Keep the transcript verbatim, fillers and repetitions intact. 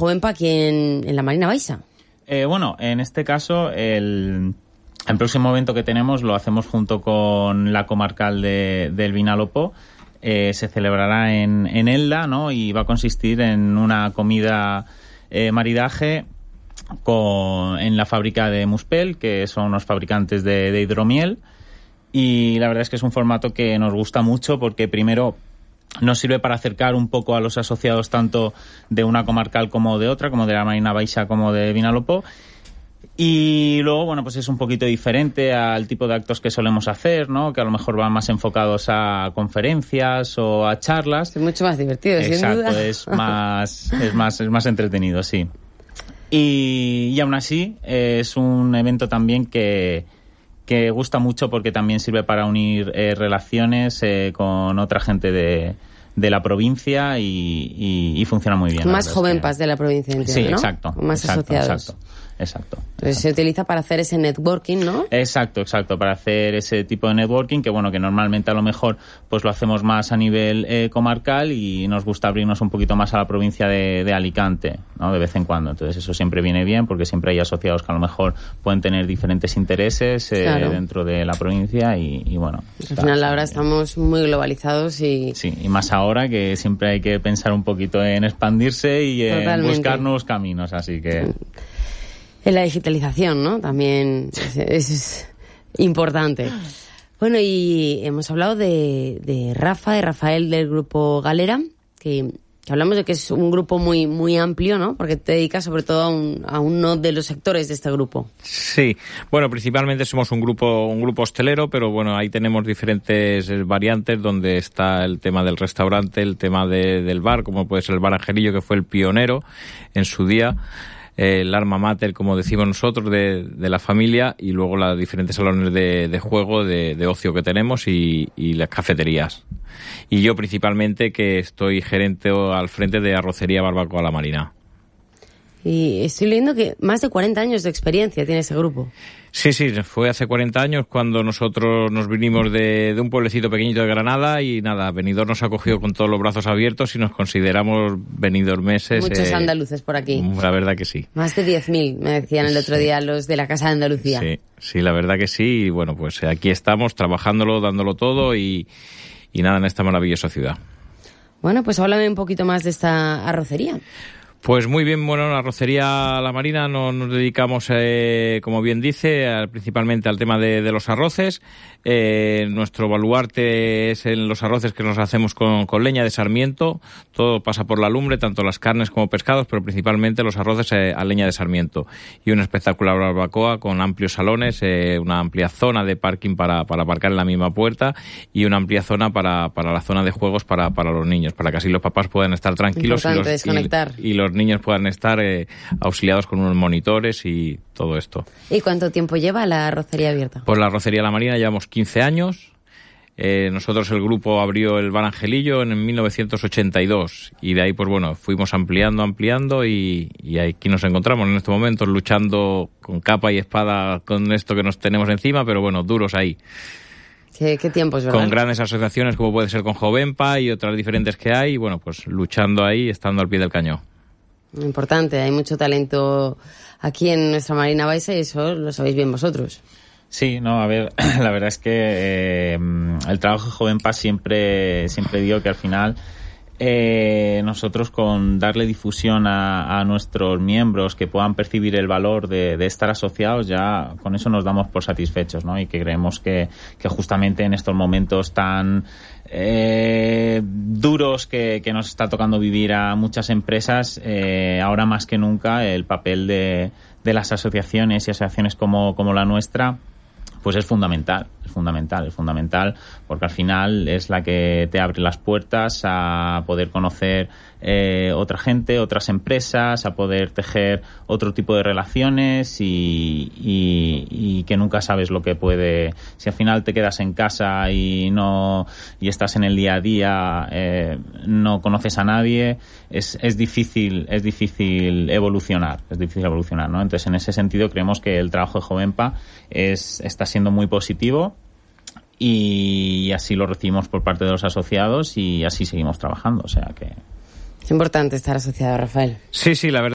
Jovenpa aquí en, en la Marina Baixa. Eh, bueno, en este caso, el, el próximo evento que tenemos lo hacemos junto con la comarcal de, del Vinalopó. Eh, se celebrará en, en Elda, ¿no? Y va a consistir en una comida eh, maridaje con, en la fábrica de Muspel, que son unos fabricantes de, de hidromiel. Y la verdad es que es un formato que nos gusta mucho porque primero nos sirve para acercar un poco a los asociados tanto de una comarcal como de otra, como de la Marina Baixa como de Vinalopó. Y luego, bueno, pues es un poquito diferente al tipo de actos que solemos hacer, ¿no? Que a lo mejor van más enfocados a conferencias o a charlas. Es mucho más divertido, Exacto, sin duda. Exacto, es más, es más, es más entretenido, sí. Y, y aún así, eh, es un evento también que... que gusta mucho porque también sirve para unir eh, relaciones eh, con otra gente de, de la provincia y, y, y funciona muy bien. Más Jovenpas que... de la provincia, entiendo, sí, ¿no? exacto. Más exacto, asociados. Exacto, exacto. Entonces exacto. se utiliza para hacer ese networking, ¿no? Exacto, exacto, para hacer ese tipo de networking que, bueno, que normalmente a lo mejor pues lo hacemos más a nivel eh, comarcal y nos gusta abrirnos un poquito más a la provincia de, de Alicante, ¿no? De vez en cuando. Entonces eso siempre viene bien porque siempre hay asociados que a lo mejor pueden tener diferentes intereses eh, claro. dentro de la provincia y, y bueno. Al final ahora estamos muy globalizados y... Sí, y más ahora que siempre hay que pensar un poquito en expandirse y en Totalmente. buscar nuevos caminos, así que... En la digitalización, ¿no? También es, es importante. Bueno, y hemos hablado de, de Rafa, de Rafael del grupo Galera, que, que hablamos de que es un grupo muy muy amplio, ¿no? Porque te dedicas sobre todo a, un, a uno de los sectores de este grupo. Sí, bueno, principalmente somos un grupo un grupo hostelero, pero bueno, ahí tenemos diferentes variantes donde está el tema del restaurante, el tema de, del bar, como puede ser el Bar Angelillo, que fue el pionero en su día. El alma mater, como decimos nosotros, de, de la familia, y luego los diferentes salones de, de juego, de, de ocio que tenemos y, y las cafeterías. Y yo principalmente, que estoy gerente al frente de Arrocería Barbacoa La Marina. Y estoy leyendo que más de cuarenta años de experiencia tiene ese grupo. Sí, sí, fue hace cuarenta años cuando nosotros nos vinimos de, de un pueblecito pequeñito de Granada y nada, Benidorm nos acogió con todos los brazos abiertos y nos consideramos benidormeses. Muchos eh, andaluces por aquí. La verdad que sí. Más de diez mil, me decían el otro sí. día los de la Casa de Andalucía. Sí, sí, la verdad que sí. Y bueno, pues aquí estamos trabajándolo, dándolo todo y, y nada, en esta maravillosa ciudad. Bueno, pues háblame un poquito más de esta arrocería. Pues muy bien, bueno, la Arrocería La Marina no, nos dedicamos, eh, como bien dice, a, principalmente al tema de, de los arroces. Eh, nuestro baluarte es en los arroces que nos hacemos con, con leña de sarmiento. Todo pasa por la lumbre, tanto las carnes como pescados, pero principalmente los arroces eh, a leña de sarmiento. Y una espectacular barbacoa con amplios salones, eh, una amplia zona de parking para, para aparcar en la misma puerta y una amplia zona para, para la zona de juegos para, para los niños, para que así los papás puedan estar tranquilos y los, desconectar. Y, y los niños puedan estar eh, auxiliados con unos monitores y todo esto. ¿Y cuánto tiempo lleva la arrocería abierta? Pues la Arrocería La Marina llevamos quince años. Eh, nosotros el grupo abrió el Bar Angelillo en mil novecientos ochenta y dos y de ahí pues bueno, fuimos ampliando, ampliando y, y aquí nos encontramos en estos momentos luchando con capa y espada con esto que nos tenemos encima, pero bueno, duros ahí. ¿Qué, qué tiempos, verdad? Con grandes asociaciones como puede ser con Jovenpa y otras diferentes que hay y bueno, pues luchando ahí, estando al pie del cañón. Importante, hay mucho talento aquí en nuestra Marina Baixa y eso lo sabéis bien vosotros. Sí, no, a ver, la verdad es que eh, el trabajo de Jovenpa siempre, siempre digo que al final eh, nosotros con darle difusión a, a nuestros miembros que puedan percibir el valor de, de estar asociados, ya con eso nos damos por satisfechos, ¿no? Y que creemos que, que justamente en estos momentos tan eh, duros que, que nos está tocando vivir a muchas empresas, eh, ahora más que nunca el papel de, de las asociaciones y asociaciones como, como la nuestra pues es fundamental, es fundamental, es fundamental porque al final es la que te abre las puertas a poder conocer eh, otra gente, otras empresas, a poder tejer otro tipo de relaciones y, y, y que nunca sabes lo que puede, si al final te quedas en casa y no y estás en el día a día, eh, no conoces a nadie, es, es difícil, es difícil evolucionar, es difícil evolucionar, ¿no? Entonces en ese sentido creemos que el trabajo de Jovenpa es, está siendo muy positivo y así lo recibimos por parte de los asociados y así seguimos trabajando, o sea que... Es importante estar asociado, Rafael. Sí, sí, la verdad.